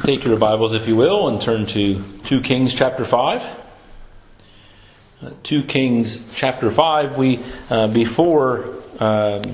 Take your Bibles, if you will, and turn to 2 Kings chapter 5. 2 Kings chapter 5, before our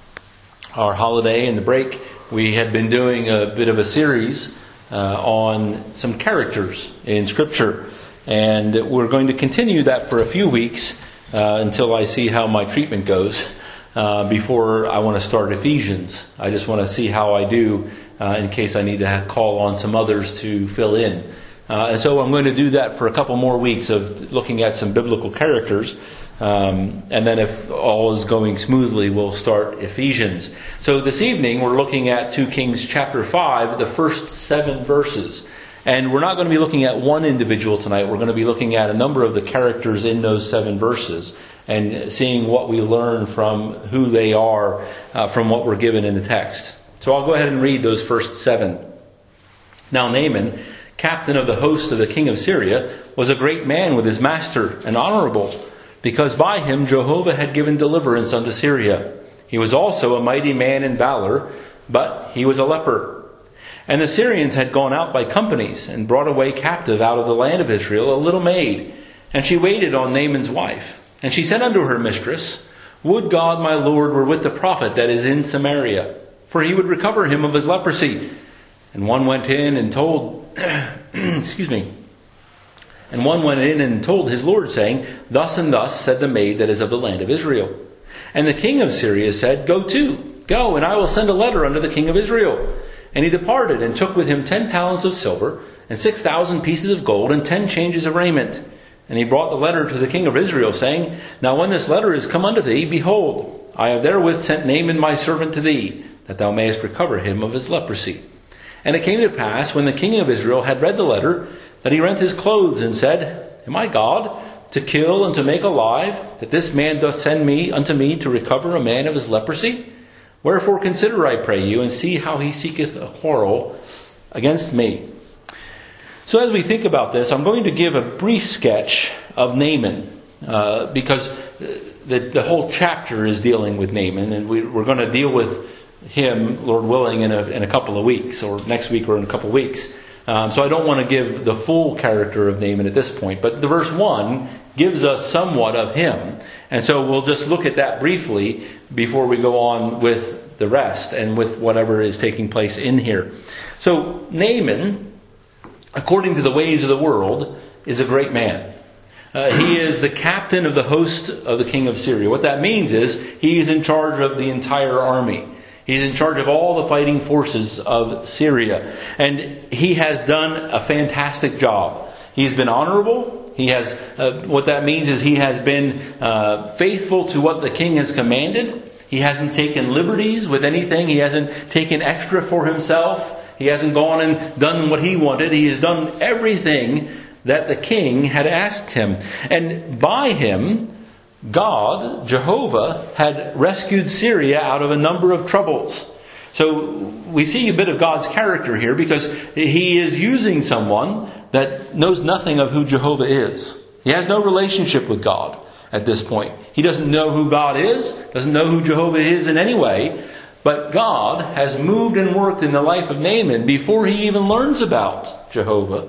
holiday and the break, we had been doing a bit of a series on some characters in Scripture. And we're going to continue that for a few weeks until I see how my treatment goes before I want to start Ephesians. I just want to see how I do in case I need to call on some others to fill in. And so I'm going to do that for a couple more weeks of looking at some biblical characters. And then if all is going smoothly, we'll start Ephesians. So this evening we're looking at 2 Kings chapter 5, the first 7 verses. And we're not going to be looking at one individual tonight. We're going to be looking at a number of the characters in those 7 verses and seeing what we learn from who they are from what we're given in the text. So I'll go ahead and read those first 7. Now Naaman, captain of the host of the king of Syria, was a great man with his master and honorable, because by him Jehovah had given deliverance unto Syria. He was also a mighty man in valor, but he was a leper. And the Syrians had gone out by companies and brought away captive out of the land of Israel a little maid. And she waited on Naaman's wife. And she said unto her mistress, Would God my Lord were with the prophet that is in Samaria, for he would recover him of his leprosy. And one went in and told, And one went in and told his Lord, saying, Thus and thus said the maid that is of the land of Israel. And the king of Syria said, Go, and I will send a letter unto the king of Israel. And he departed and took with him 10 talents of silver and 6,000 pieces of gold and 10 changes of raiment. And he brought the letter to the king of Israel, saying, Now when this letter is come unto thee, behold, I have therewith sent Naaman my servant to thee, that thou mayest recover him of his leprosy. And it came to pass, when the king of Israel had read the letter, that he rent his clothes and said, Am I God, to kill and to make alive, that this man doth send me unto me to recover a man of his leprosy? Wherefore consider, I pray you, and see how he seeketh a quarrel against me. So as we think about this, I'm going to give a brief sketch of Naaman, because the whole chapter is dealing with Naaman, and we're going to deal with him, Lord willing, in a couple of weeks, or next week or in a couple of weeks. So I don't want to give the full character of Naaman at this point, but the verse 1 gives us somewhat of him. And so we'll just look at that briefly before we go on with the rest and with whatever is taking place in here. So Naaman, according to the ways of the world, is a great man. He is the captain of the host of the king of Syria. What that means is he is in charge of the entire army. He's in charge of all the fighting forces of Syria. And he has done a fantastic job. He's been honorable. He has, what that means is he has been faithful to what the king has commanded. He hasn't taken liberties with anything. He hasn't taken extra for himself. He hasn't gone and done what he wanted. He has done everything that the king had asked him. And by him, God, Jehovah, had rescued Syria out of a number of troubles. So we see a bit of God's character here, because he is using someone that knows nothing of who Jehovah is. He has no relationship with God at this point. He doesn't know who God is, doesn't know who Jehovah is in any way. But God has moved and worked in the life of Naaman before he even learns about Jehovah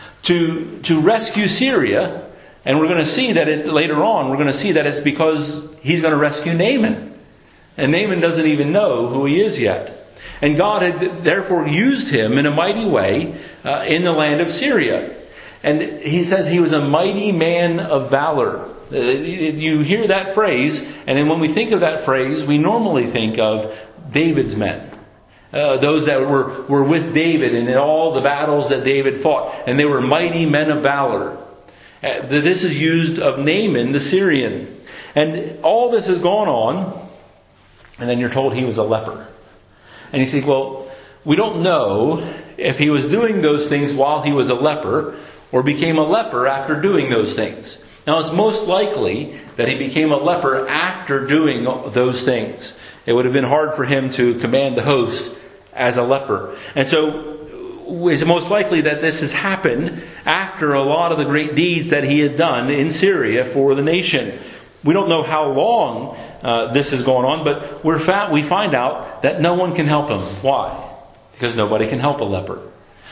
to rescue Syria. And we're going to see that later on, we're going to see that it's because he's going to rescue Naaman. And Naaman doesn't even know who he is yet. And God had therefore used him in a mighty way in the land of Syria. And he says he was a mighty man of valor. You hear that phrase, and then when we think of that phrase, we normally think of David's men. Those that were with David and in all the battles that David fought. And they were mighty men of valor. This is used of Naaman the Syrian. And all this has gone on, and then you're told he was a leper. And you say, well, we don't know if he was doing those things while he was a leper, or became a leper after doing those things. Now it's most likely that he became a leper after doing those things. It would have been hard for him to command the host as a leper. And so it's most likely that this has happened after a lot of the great deeds that he had done in Syria for the nation. We don't know how long this has gone on, but we find out that no one can help him. Why? Because nobody can help a leper.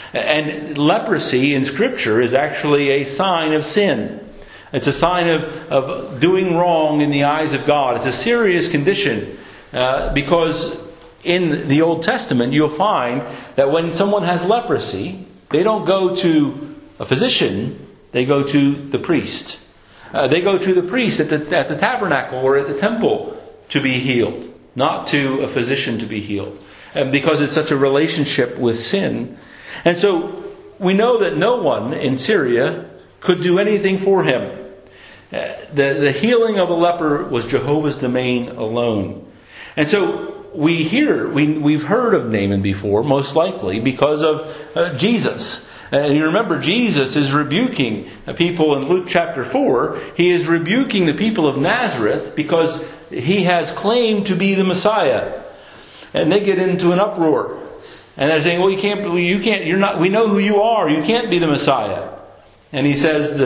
And leprosy in Scripture is actually a sign of sin. It's a sign of doing wrong in the eyes of God. It's a serious condition because in the Old Testament you'll find that when someone has leprosy, they don't go to a physician, they go to the priest. They go to the priest at the tabernacle or at the temple to be healed, not to a physician to be healed. And because it's such a relationship with sin. And so we know that no one in Syria could do anything for him. The healing of a leper was Jehovah's domain alone. And so we've heard of Naaman before, most likely because of Jesus. And you remember Jesus is rebuking people in Luke chapter 4. He is rebuking the people of Nazareth because he has claimed to be the Messiah. And they get into an uproar. And they're saying, well, we know who you are. You can't be the Messiah. And he says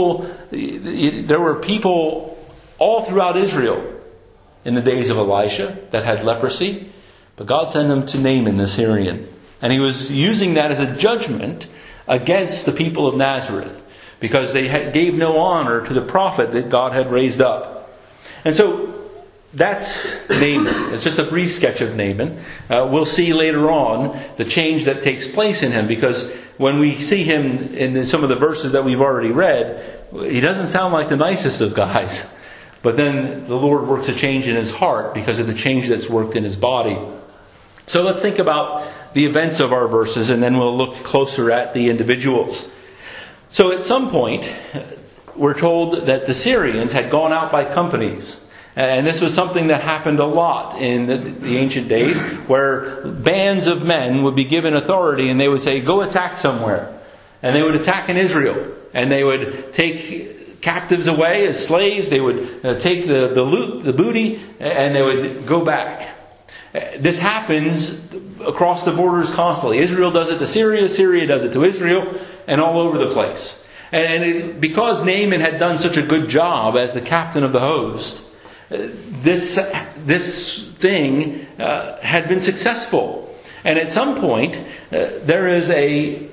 there were people all throughout Israel in the days of Elisha that had leprosy. But God sent them to Naaman the Syrian. And he was using that as a judgment against the people of Nazareth. Because they gave no honor to the prophet that God had raised up. And so that's Naaman. It's just a brief sketch of Naaman. We'll see later on the change that takes place in him, because when we see him in some of the verses that we've already read, he doesn't sound like the nicest of guys. But then the Lord works a change in his heart because of the change that's worked in his body. So let's think about the events of our verses, and then we'll look closer at the individuals. So at some point, we're told that the Syrians had gone out by companies. And this was something that happened a lot in the ancient days, where bands of men would be given authority and they would say, go attack somewhere. And they would attack in Israel. And they would take captives away as slaves. They would take the loot, the booty, and they would go back. This happens across the borders constantly. Israel does it to Syria, Syria does it to Israel, and all over the place. Because Naaman had done such a good job as the captain of the host, this thing had been successful. And at some point, there is a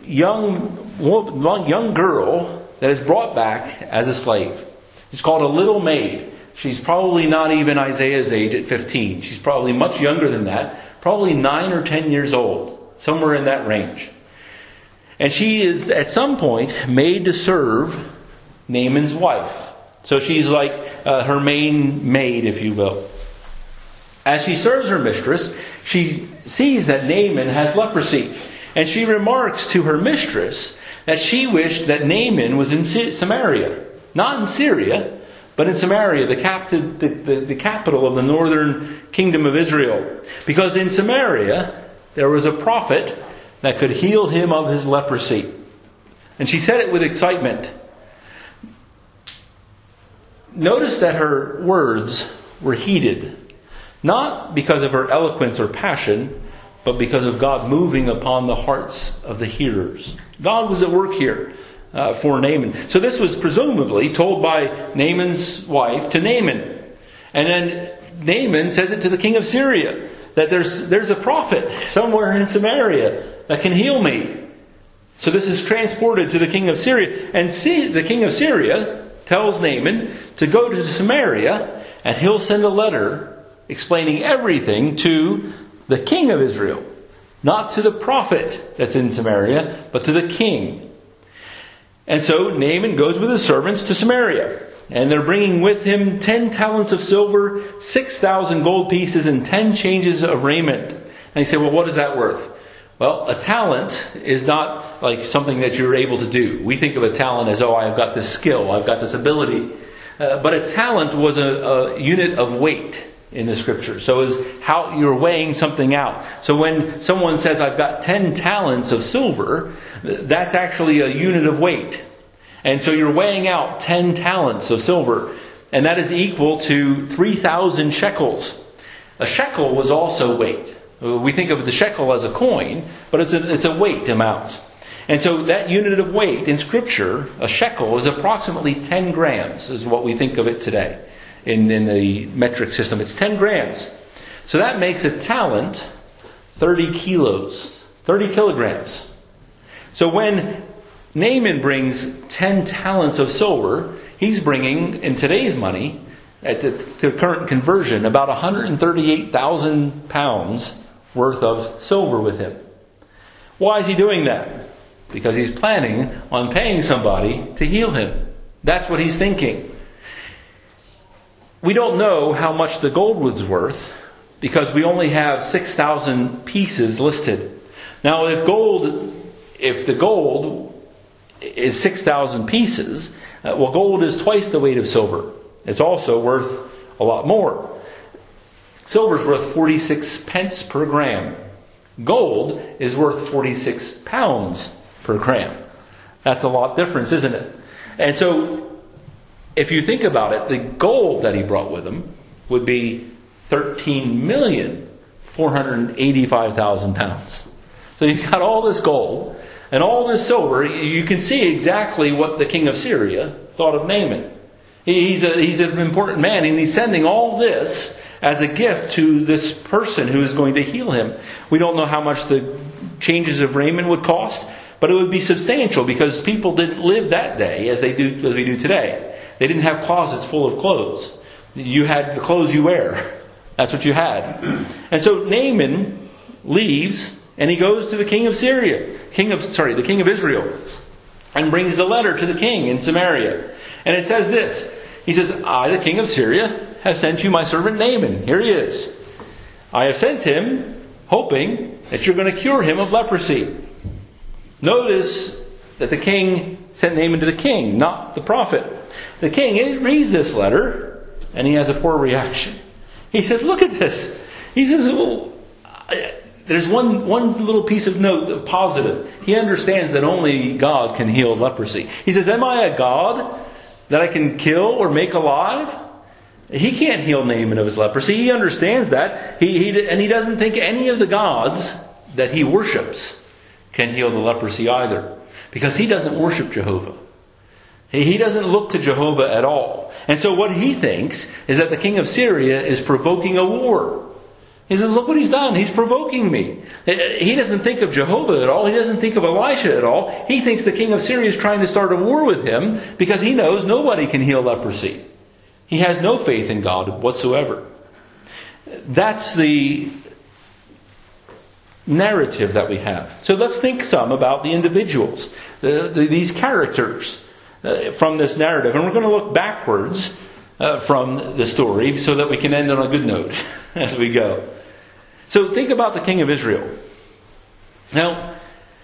young girl that is brought back as a slave. It's called a little maid. She's probably not even Isaiah's age at 15. She's probably much younger than that. Probably 9 or 10 years old. Somewhere in that range. And she is at some point made to serve Naaman's wife. So she's like her main maid, if you will. As she serves her mistress, she sees that Naaman has leprosy. And she remarks to her mistress that she wished that Naaman was in Samaria. Not in Syria, but in Samaria, the capital of the northern kingdom of Israel. Because in Samaria, there was a prophet that could heal him of his leprosy. And she said it with excitement. Notice that her words were heeded. Not because of her eloquence or passion, but because of God moving upon the hearts of the hearers. God was at work here for Naaman. So this was presumably told by Naaman's wife to Naaman. And then Naaman says it to the king of Syria, that there's a prophet somewhere in Samaria that can heal me. So this is transported to the king of Syria. And the king of Syria tells Naaman to go to Samaria, and he'll send a letter explaining everything to the king of Israel. Not to the prophet that's in Samaria, but to the king. And so Naaman goes with his servants to Samaria. And they're bringing with him 10 talents of silver, 6,000 gold pieces, and 10 changes of raiment. And you say, well, what is that worth? Well, a talent is not like something that you're able to do. We think of a talent as, I've got this skill, I've got this ability. But a talent was a unit of weight in the scripture. So is how you're weighing something out. So when someone says, I've got 10 talents of silver, that's actually a unit of weight. And so you're weighing out 10 talents of silver. And that is equal to 3,000 shekels. A shekel was also weight. We think of the shekel as a coin, but it's a weight amount. And so that unit of weight in Scripture, a shekel, is approximately 10 grams, is what we think of it today in the metric system. It's 10 grams. So that makes a talent 30 kilos, 30 kilograms. So when Naaman brings 10 talents of silver, he's bringing, in today's money, at the current conversion, about 138,000 pounds worth of silver with him. Why is he doing that? Because he's planning on paying somebody to heal him. That's what he's thinking. We don't know how much the gold was worth because we only have 6,000 pieces listed. Now, if the gold is 6,000 pieces, gold is twice the weight of silver. It's also worth a lot more. Silver is worth 46 pence per gram. Gold is worth 46 pounds per gram. That's a lot difference, isn't it? And so, if you think about it, the gold that he brought with him would be 13,485,000 pounds. So you've got all this gold and all this silver. You can see exactly what the king of Syria thought of Naaman. He's an important man, and he's sending all this as a gift to this person who is going to heal him. We don't know how much the changes of raiment would cost, but it would be substantial because people didn't live that day as we do today. They didn't have closets full of clothes. You had the clothes you wear. That's what you had. And so Naaman leaves and he goes to the king of Syria, the king of Israel, and brings the letter to the king in Samaria. And it says this. He says, I, the king of Syria, have sent you my servant Naaman. Here he is. I have sent him hoping that you're going to cure him of leprosy. Notice that the king sent Naaman to the king, not the prophet. The king reads this letter and he has a poor reaction. He says, look at this. He says, there's one little piece of note of positive. He understands that only God can heal leprosy. He says, am I a God that I can kill or make alive? He can't heal Naaman of his leprosy. He understands that. And he doesn't think any of the gods that he worships can heal the leprosy either. Because he doesn't worship Jehovah. He doesn't look to Jehovah at all. And so what he thinks is that the king of Syria is provoking a war. He says, look what he's done. He's provoking me. He doesn't think of Jehovah at all. He doesn't think of Elisha at all. He thinks the king of Syria is trying to start a war with him because he knows nobody can heal leprosy. He has no faith in God whatsoever. That's the narrative that we have. So let's think some about the individuals, these characters from this narrative. And we're going to look backwards from the story so that we can end on a good note as we go. So think about the king of Israel. Now,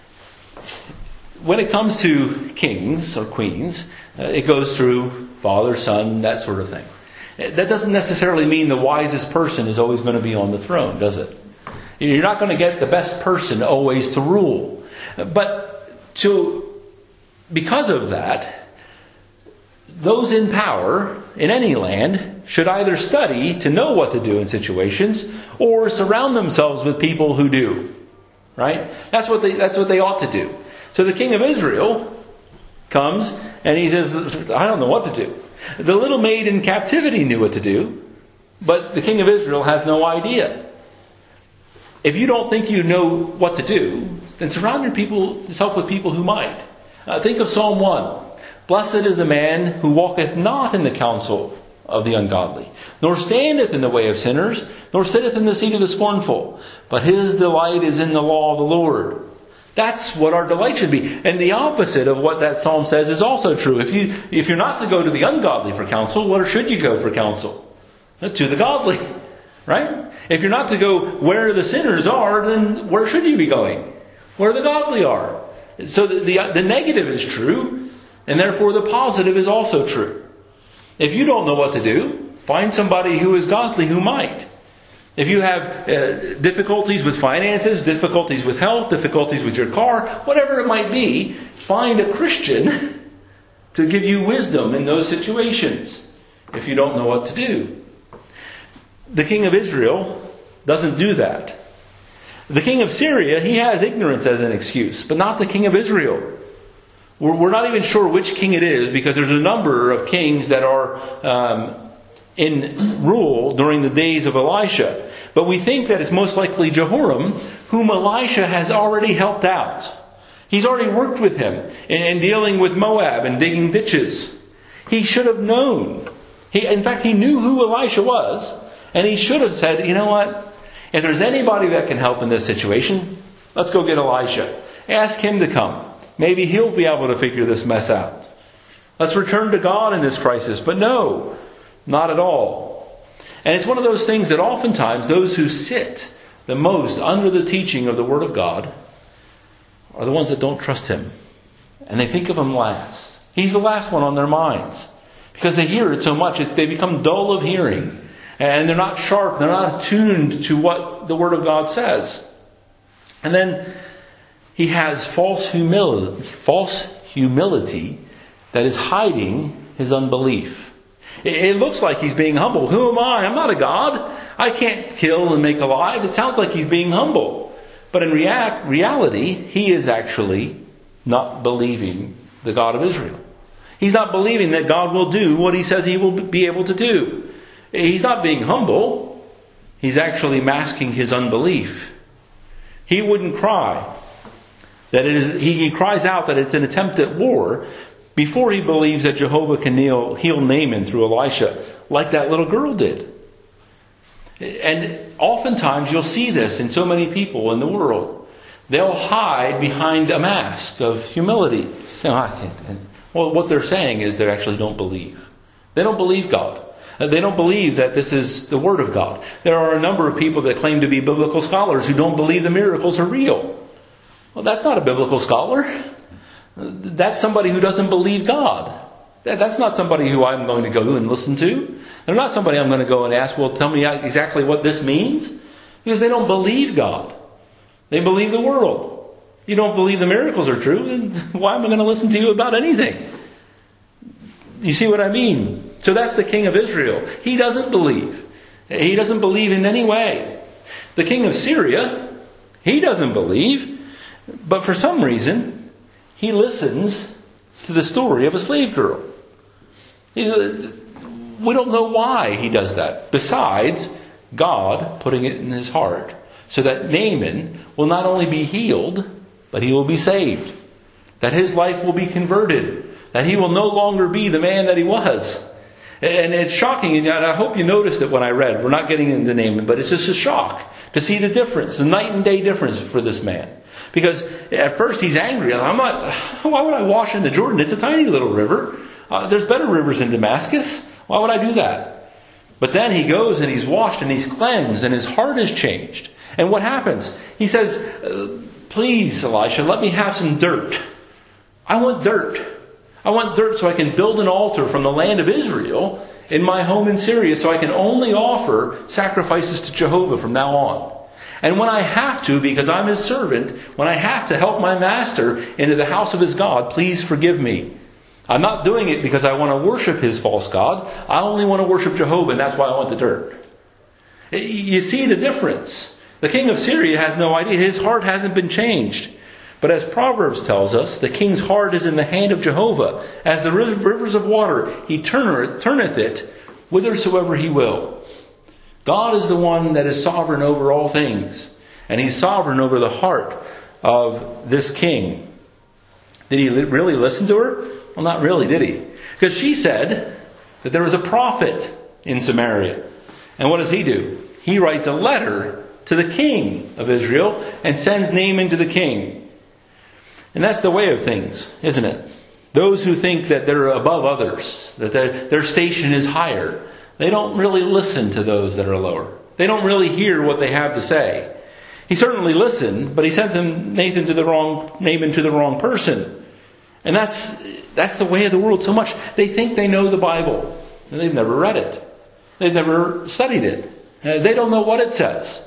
when it comes to kings or queens, it goes through father, son, that sort of thing. That doesn't necessarily mean the wisest person is always going to be on the throne, does it? You're not going to get the best person always to rule. But because of that, those in power in any land should either study to know what to do in situations or surround themselves with people who do. Right? That's what they ought to do. So the king of Israel comes and he says, I don't know what to do. The little maid in captivity knew what to do, but the king of Israel has no idea. If you don't think you know what to do, then surround yourself with people who might. Think of Psalm 1. Blessed is the man who walketh not in the counsel of the ungodly, nor standeth in the way of sinners, nor sitteth in the seat of the scornful. But his delight is in the law of the Lord. That's what our delight should be. And the opposite of what that psalm says is also true. If you're not to go to the ungodly for counsel, where should you go for counsel? To the godly. Right? If you're not to go where the sinners are, then where should you be going? Where the godly are. So the negative is true, and therefore the positive is also true. If you don't know what to do, find somebody who is godly who might. If you have difficulties with finances, difficulties with health, difficulties with your car, whatever it might be, find a Christian to give you wisdom in those situations if you don't know what to do. The king of Israel doesn't do that. The king of Syria, he has ignorance as an excuse, but not the king of Israel. We're not even sure which king it is because there's a number of kings that are in rule during the days of Elisha. But we think that it's most likely Jehoram, whom Elisha has already helped out. He's already worked with him in dealing with Moab and digging ditches. He should have known. In fact, he knew who Elisha was, and he should have said, you know what? If there's anybody that can help in this situation, let's go get Elisha. Ask him to come. Maybe he'll be able to figure this mess out. Let's return to God in this crisis. But no, not at all. And it's one of those things that oftentimes those who sit the most under the teaching of the Word of God are the ones that don't trust Him. And they think of Him last. He's the last one on their minds. Because they hear it so much, they become dull of hearing. And they're not sharp, they're not attuned to what the Word of God says. And then he has false humility that is hiding his unbelief. It looks like he's being humble. Who am I? I'm not a God. I can't kill and make alive. It sounds like he's being humble. But in reality, he is actually not believing the God of Israel. He's not believing that God will do what He says He will be able to do. He's not being humble. He's actually masking his unbelief. He wouldn't cry. He cries out that it's an attempt at war before he believes that Jehovah can heal Naaman through Elisha, like that little girl did. And oftentimes you'll see this in so many people in the world. They'll hide behind a mask of humility. Well, what they're saying is they actually don't believe. They don't believe God. They don't believe that this is the Word of God. There are a number of people that claim to be biblical scholars who don't believe the miracles are real. Well, that's not a biblical scholar. That's somebody who doesn't believe God. That's not somebody who I'm going to go and listen to. They're not somebody I'm going to go and ask, well, tell me exactly what this means. Because they don't believe God. They believe the world. You don't believe the miracles are true, then why am I going to listen to you about anything? You see what I mean? So that's the king of Israel. He doesn't believe. He doesn't believe in any way. The king of Syria, he doesn't believe. But for some reason, he listens to the story of a slave girl. We don't know why he does that. Besides God putting it in his heart. So that Naaman will not only be healed, but he will be saved. That his life will be converted. That he will no longer be the man that he was. And it's shocking, and I hope you noticed it when I read. We're not getting into Naaman, but it's just a shock to see the difference, the night and day difference for this man. Because at first he's angry. Why would I wash in the Jordan? It's a tiny little river. There's better rivers in Damascus. Why would I do that? But then he goes and he's washed and he's cleansed and his heart is changed. And what happens? He says, please, Elisha, let me have some dirt. I want dirt. I want dirt so I can build an altar from the land of Israel in my home in Syria so I can only offer sacrifices to Jehovah from now on. And when I have to, because I'm His servant, when I have to help my master into the house of his God, please forgive me. I'm not doing it because I want to worship his false god. I only want to worship Jehovah, and that's why I want the dirt. You see the difference. The king of Syria has no idea. His heart hasn't been changed. But as Proverbs tells us, the king's heart is in the hand of Jehovah. As the rivers of water, he turneth it whithersoever he will. God is the one that is sovereign over all things. And He's sovereign over the heart of this king. Did he really listen to her? Well, not really, did he? Because she said that there was a prophet in Samaria. And what does he do? He writes a letter to the king of Israel and sends Naaman to the king. And that's the way of things, isn't it? Those who think that they're above others, that their station is higher, they don't really listen to those that are lower. They don't really hear what they have to say. He certainly listened, but he sent Naaman to the wrong person. And that's the way of the world so much. They think they know the Bible. And they've never read it. They've never studied it. They don't know what it says.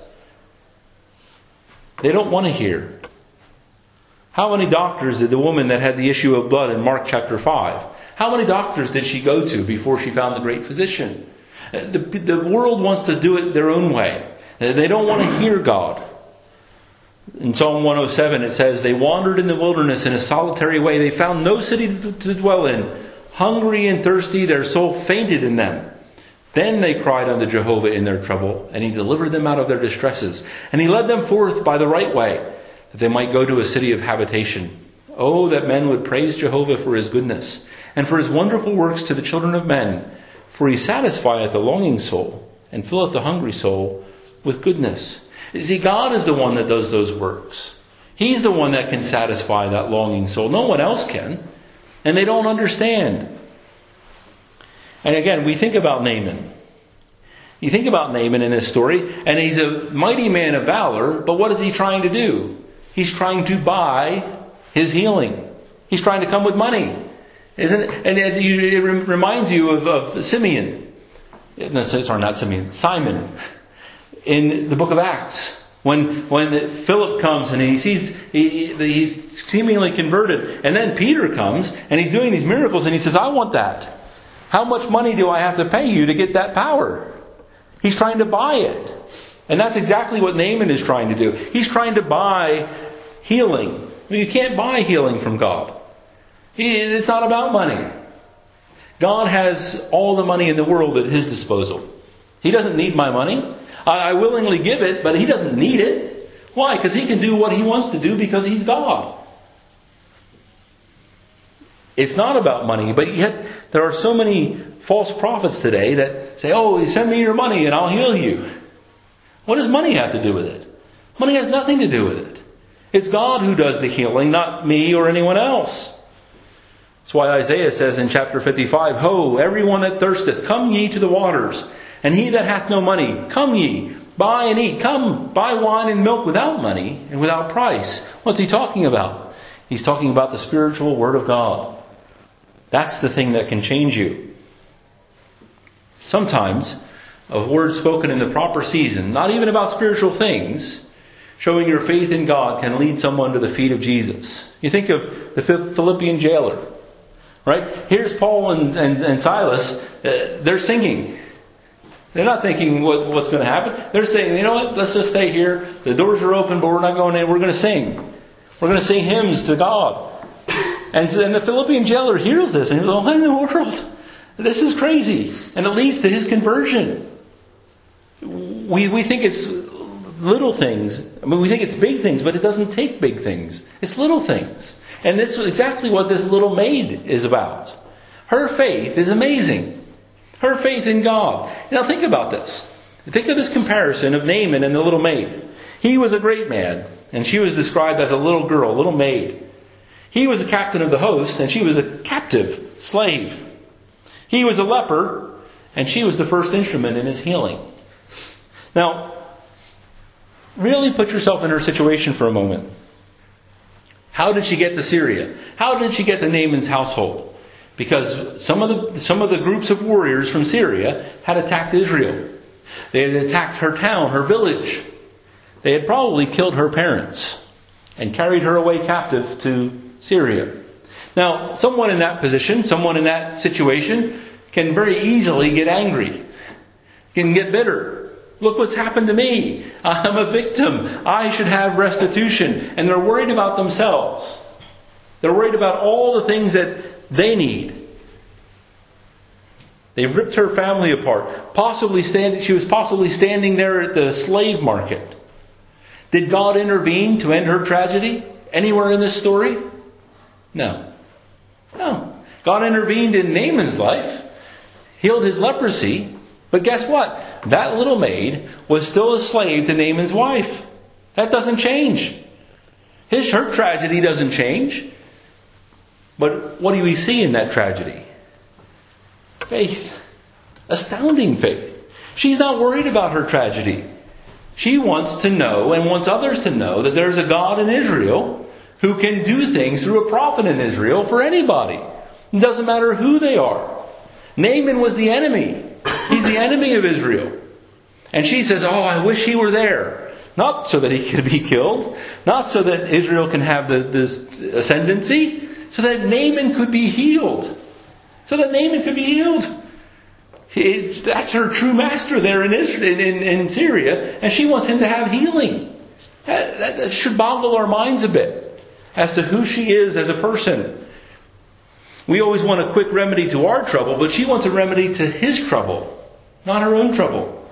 They don't want to hear. How many doctors did the woman that had the issue of blood in Mark chapter 5, how many doctors did she go to before she found the great physician? The world wants to do it their own way. They don't want to hear God. In Psalm 107 it says, they wandered in the wilderness in a solitary way. They found no city to dwell in. Hungry and thirsty, their soul fainted in them. Then they cried unto Jehovah in their trouble, and He delivered them out of their distresses. And He led them forth by the right way, that they might go to a city of habitation. Oh, that men would praise Jehovah for his goodness, and for his wonderful works to the children of men. For he satisfieth the longing soul, and filleth the hungry soul with goodness. You see, God is the one that does those works. He's the one that can satisfy that longing soul. No one else can. And they don't understand. And again, we think about Naaman. You think about Naaman in this story, and he's a mighty man of valor, but what is he trying to do? He's trying to buy his healing. He's trying to come with money. Isn't it? And it reminds you of Simeon. No, sorry, not Simeon. Simon. In the book of Acts. When Philip comes and he sees he's seemingly converted. And then Peter comes and he's doing these miracles and he says, I want that. How much money do I have to pay you to get that power? He's trying to buy it. And that's exactly what Naaman is trying to do. He's trying to buy healing. You can't buy healing from God. It's not about money. God has all the money in the world at his disposal. He doesn't need my money. I willingly give it, but he doesn't need it. Why? Because he can do what he wants to do because he's God. It's not about money, but yet there are so many false prophets today that say, oh, send me your money and I'll heal you. What does money have to do with it? Money has nothing to do with it. It's God who does the healing, not me or anyone else. That's why Isaiah says in chapter 55, Ho, everyone that thirsteth, come ye to the waters. And he that hath no money, come ye, buy and eat. Come, buy wine and milk without money and without price. What's he talking about? He's talking about the spiritual Word of God. That's the thing that can change you. Sometimes, a word spoken in the proper season, not even about spiritual things, showing your faith in God can lead someone to the feet of Jesus. You think of the Philippian jailer, right? Here's Paul and Silas. They're singing. They're not thinking what's going to happen. They're saying, you know what? Let's just stay here. The doors are open, but we're not going in. We're going to sing. We're going to sing hymns to God. And the Philippian jailer hears this and he goes, what in the world? This is crazy. And it leads to his conversion. We think it's little things. I mean, we think it's big things, but it doesn't take big things. It's little things. And this is exactly what this little maid is about. Her faith is amazing. Her faith in God. Now think about this. Think of this comparison of Naaman and the little maid. He was a great man, and she was described as a little girl, a little maid. He was the captain of the host, and she was a captive slave. He was a leper, and she was the first instrument in his healing. Now, really put yourself in her situation for a moment. How did she get to Syria? How did she get to Naaman's household? Because some of the groups of warriors from Syria had attacked Israel. They had attacked her town, her village. They had probably killed her parents and carried her away captive to Syria. Now, someone in that position, someone in that situation can very easily get angry, can get bitter. Look what's happened to me. I'm a victim. I should have restitution. And they're worried about themselves. They're worried about all the things that they need. They ripped her family apart. She was possibly standing there at the slave market. Did God intervene to end her tragedy? Anywhere in this story? No. God intervened in Naaman's life, healed his leprosy, but guess what? That little maid was still a slave to Naaman's wife. That doesn't change. Her tragedy doesn't change. But what do we see in that tragedy? Faith. Astounding faith. She's not worried about her tragedy. She wants to know and wants others to know that there's a God in Israel who can do things through a prophet in Israel for anybody. It doesn't matter who they are. Naaman was the enemy. He's the enemy of Israel. And she says, I wish he were there. Not so that he could be killed. Not so that Israel can have this ascendancy. So that Naaman could be healed. That's her true master there in Syria. And she wants him to have healing. That should boggle our minds a bit as to who she is as a person. We always want a quick remedy to our trouble, but she wants a remedy to his trouble, not her own trouble.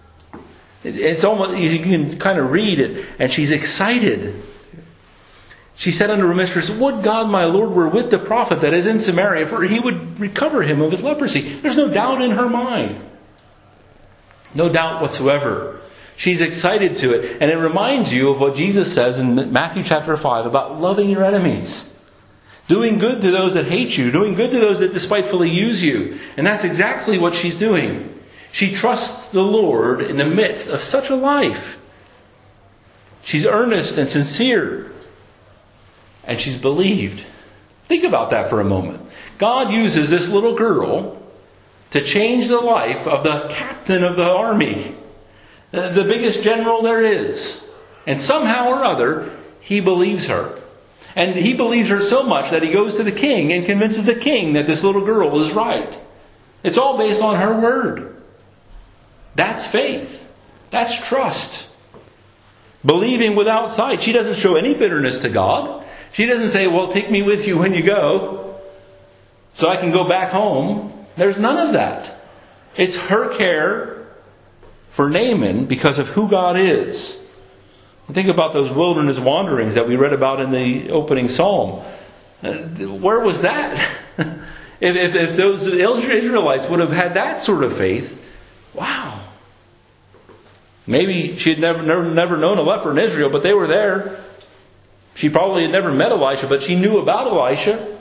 It's almost, you can kind of read it, and she's excited. She said unto her mistress, Would God my Lord were with the prophet that is in Samaria, for he would recover him of his leprosy. There's no doubt in her mind. No doubt whatsoever. She's excited to it. And it reminds you of what Jesus says in Matthew chapter 5 about loving your enemies. Doing good to those that hate you. Doing good to those that despitefully use you. And that's exactly what she's doing. She trusts the Lord in the midst of such a life. She's earnest and sincere. And she's believed. Think about that for a moment. God uses this little girl to change the life of the captain of the army. The biggest general there is. And somehow or other, he believes her. And he believes her so much that he goes to the king and convinces the king that this little girl is right. It's all based on her word. That's faith. That's trust. Believing without sight. She doesn't show any bitterness to God. She doesn't say, well, take me with you when you go, so I can go back home. There's none of that. It's her care for Naaman because of who God is. Think about those wilderness wanderings that we read about in the opening psalm. Where was that? If those Israelites would have had that sort of faith, wow. Maybe she had never known a leper in Israel, but they were there. She probably had never met Elisha, but she knew about Elisha.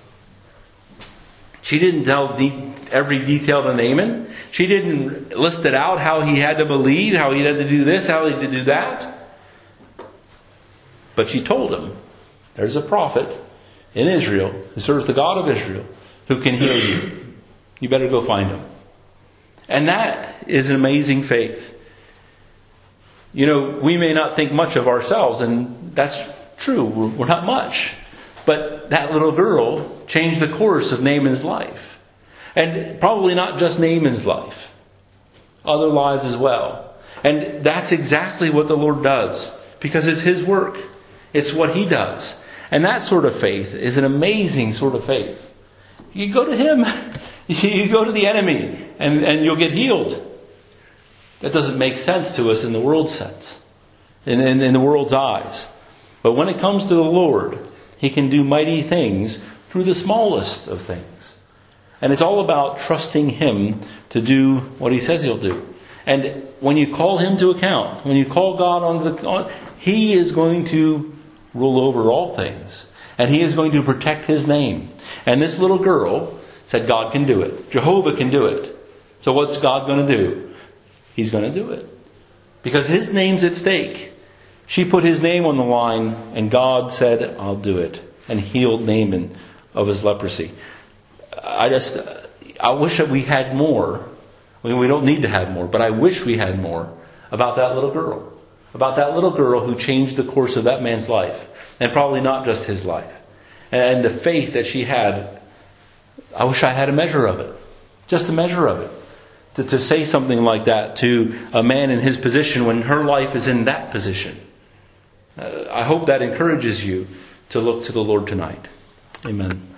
She didn't tell every detail to Naaman. She didn't list it out how he had to believe, how he had to do this, how he had to do that. But she told him, there's a prophet in Israel who serves the God of Israel who can heal you. You better go find him. And that is an amazing faith. You know, we may not think much of ourselves, and that's true. We're not much. But that little girl changed the course of Naaman's life. And probably not just Naaman's life. Other lives as well. And that's exactly what the Lord does. Because it's His work. It's what He does. And that sort of faith is an amazing sort of faith. You go to Him. You go to the enemy. And you'll get healed. That doesn't make sense to us in the world's sense. In the world's eyes. But when it comes to the Lord, He can do mighty things through the smallest of things. And it's all about trusting Him to do what He says He'll do. And when you call Him to account, when you call God on He is going to rule over all things. And He is going to protect His name. And this little girl said God can do it. Jehovah can do it. So what's God going to do? He's going to do it. Because His name's at stake. She put His name on the line, and God said, I'll do it. And healed Naaman of his leprosy. I wish that we had more. I mean, we don't need to have more, but I wish we had more about that little girl. About that little girl who changed the course of that man's life. And probably not just his life. And the faith that she had, I wish I had a measure of it. Just a measure of it. To say something like that to a man in his position when her life is in that position. I hope that encourages you to look to the Lord tonight. Amen.